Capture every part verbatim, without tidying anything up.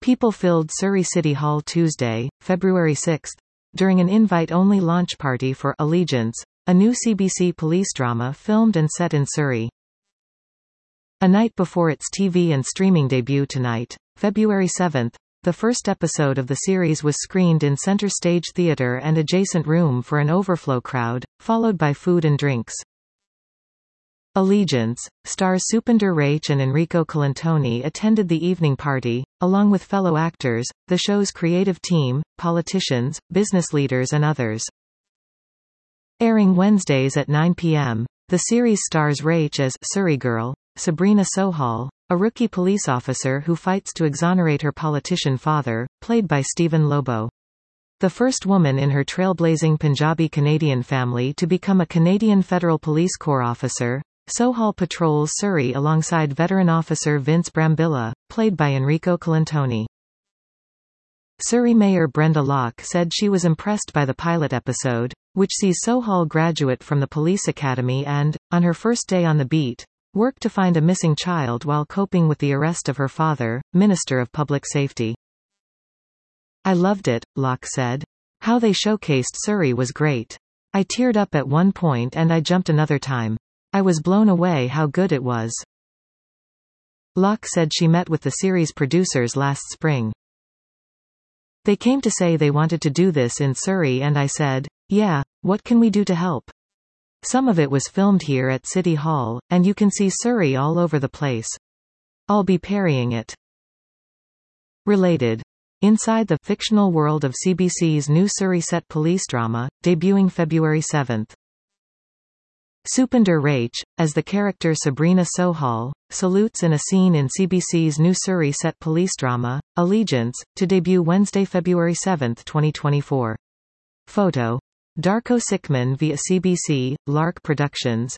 People filled Surrey City Hall Tuesday, February sixth, during an invite-only launch party for Allegiance, a new C B C police drama filmed and set in Surrey. A night before its T V and streaming debut tonight, February seventh, the first episode of the series was screened in Centre Stage Theatre and adjacent room for an overflow crowd, followed by food and drinks. Allegiance stars Supinder Raiche and Enrico Colantoni attended the evening party, along with fellow actors, the show's creative team, politicians, business leaders and others. Airing Wednesdays at nine p m, the series stars Raiche as Surrey Girl, Sabrina Sohal, a rookie police officer who fights to exonerate her politician father, played by Stephen Lobo. The first woman in her trailblazing Punjabi-Canadian family to become a Canadian Federal Police Corps officer, Sohal patrols Surrey alongside veteran officer Vince Brambilla, played by Enrico Colantoni. Surrey Mayor Brenda Locke said she was impressed by the pilot episode, which sees Sohal graduate from the police academy and, on her first day on the beat, work to find a missing child while coping with the arrest of her father, Minister of Public Safety. "I loved it," Locke said. "How they showcased Surrey was great. I teared up at one point and I jumped another time. I was blown away how good it was." Locke said she met with the series producers last spring. "They came to say they wanted to do this in Surrey and I said, yeah, what can we do to help? Some of it was filmed here at City Hall, and you can see Surrey all over the place. I'll be parrying it." Related. Inside the fictional world of C B C's new Surrey set police drama, debuting February seventh. Supinder Raiche, as the character Sabrina Sohal, salutes in a scene in C B C's new Surrey set police drama, Allegiance, to debut Wednesday, February seventh, twenty twenty-four. Photo. Darko Sikman via C B C, Lark Productions.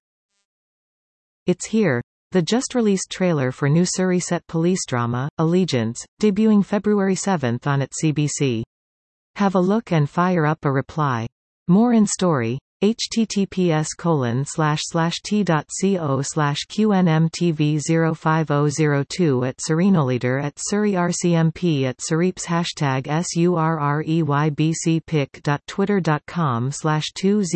It's here. The just-released trailer for new Surrey set police drama, Allegiance, debuting February seventh on at C B C. Have a look and fire up a reply. More in story. https colon slash slash t.co slash qnmtv zero five zero zero two at Surreynoliter at Surrey R C M P at Surreeps hashtag surreybcpic.twitter.com slash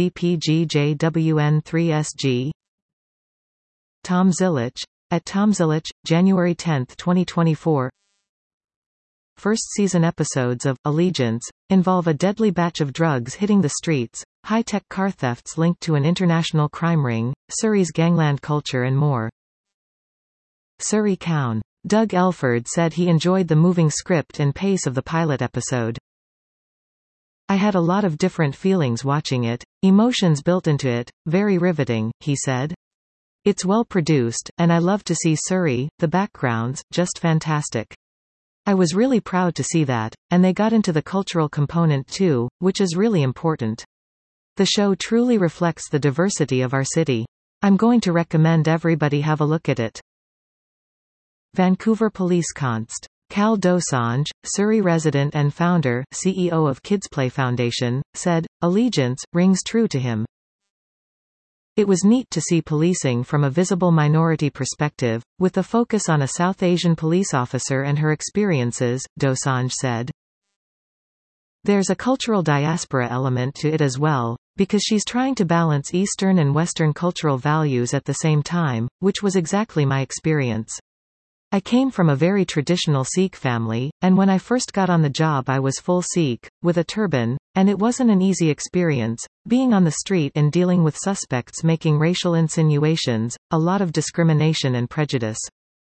2zpgjwn3sg. Tom Zilich. At Tom Zilich, January tenth, twenty twenty-four. First season episodes of Allegiance involve a deadly batch of drugs hitting the streets, high-tech car thefts linked to an international crime ring, Surrey's gangland culture and more. Surrey Cown. Doug Elford said he enjoyed the moving script and pace of the pilot episode. "I had a lot of different feelings watching it, emotions built into it, very riveting," he said. "It's well produced, and I love to see Surrey, the backgrounds, just fantastic. I was really proud to see that, and they got into the cultural component too, which is really important. The show truly reflects the diversity of our city. I'm going to recommend everybody have a look at it." Vancouver Police Const. Cal Dosanjh, Surrey resident and founder, C E O of Kidsplay Foundation, said, "Allegiance rings true to him. It was neat to see policing from a visible minority perspective, with a focus on a South Asian police officer and her experiences," Dosanjh said. "There's a cultural diaspora element to it as well, because she's trying to balance Eastern and Western cultural values at the same time, which was exactly my experience. I came from a very traditional Sikh family, and when I first got on the job I was full Sikh, with a turban, and it wasn't an easy experience, being on the street and dealing with suspects making racial insinuations, a lot of discrimination and prejudice.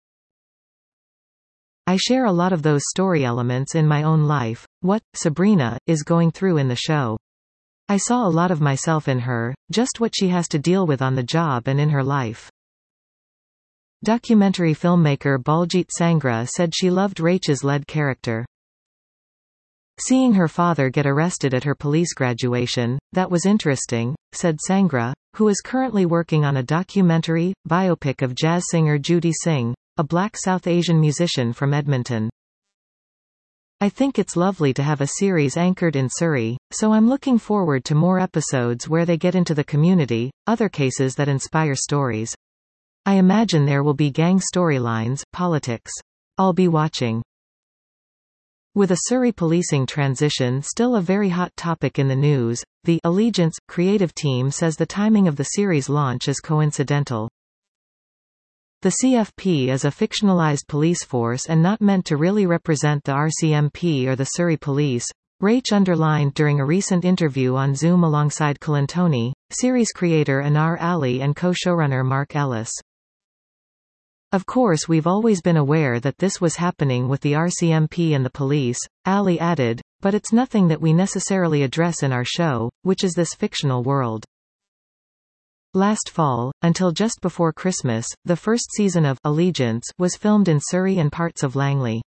I share a lot of those story elements in my own life, what Sabrina is going through in the show. I saw a lot of myself in her, just what she has to deal with on the job and in her life." Documentary filmmaker Baljit Sangra said she loved Raiche's lead character. "Seeing her father get arrested at her police graduation, that was interesting," said Sangra, who is currently working on a documentary, biopic of jazz singer Judy Singh, a black South Asian musician from Edmonton. "I think it's lovely to have a series anchored in Surrey, so I'm looking forward to more episodes where they get into the community, other cases that inspire stories. I imagine there will be gang storylines, politics. I'll be watching." With a Surrey policing transition still a very hot topic in the news, the Allegiance creative team says the timing of the series launch is coincidental. The C F P is a fictionalized police force and not meant to really represent the R C M P or the Surrey Police, Raich underlined during a recent interview on Zoom alongside Colantoni, series creator Anar Ali and co-showrunner Mark Ellis. Of course we've always been aware that this was happening with the R C M P and the police, Ali added, but it's nothing that we necessarily address in our show, which is this fictional world. Last fall, until just before Christmas, the first season of Allegiance was filmed in Surrey and parts of Langley.